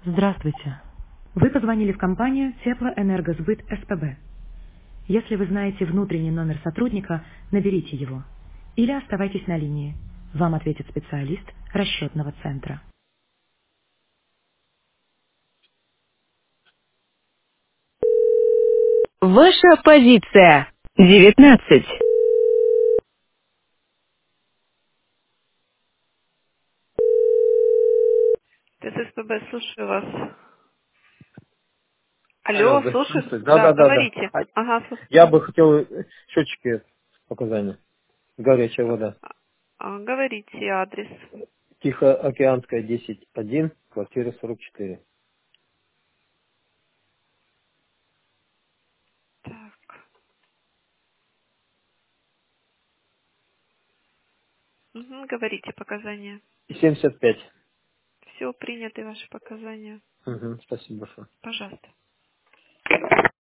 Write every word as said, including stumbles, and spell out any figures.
Здравствуйте. Вы позвонили в компанию Теплоэнергосбыт СПБ. Если вы знаете внутренний номер сотрудника, наберите его. Или оставайтесь на линии. Вам ответит специалист расчетного центра. Ваша позиция. девятнадцать. ТССПБ, слушаю вас. Алло, Алло, да, слушаю? слушай, да, Да, да, да, да. говорите. А Ага, слу- я бы хотел э, счетчики показания. Горячая вода. а, говорите адрес. Тихоокеанская десять один, квартира сорок четыре. Так. Мгм, говорите показания. И семьдесят пять. Все, приняты ваши показания. Угу, спасибо большое. Пожалуйста.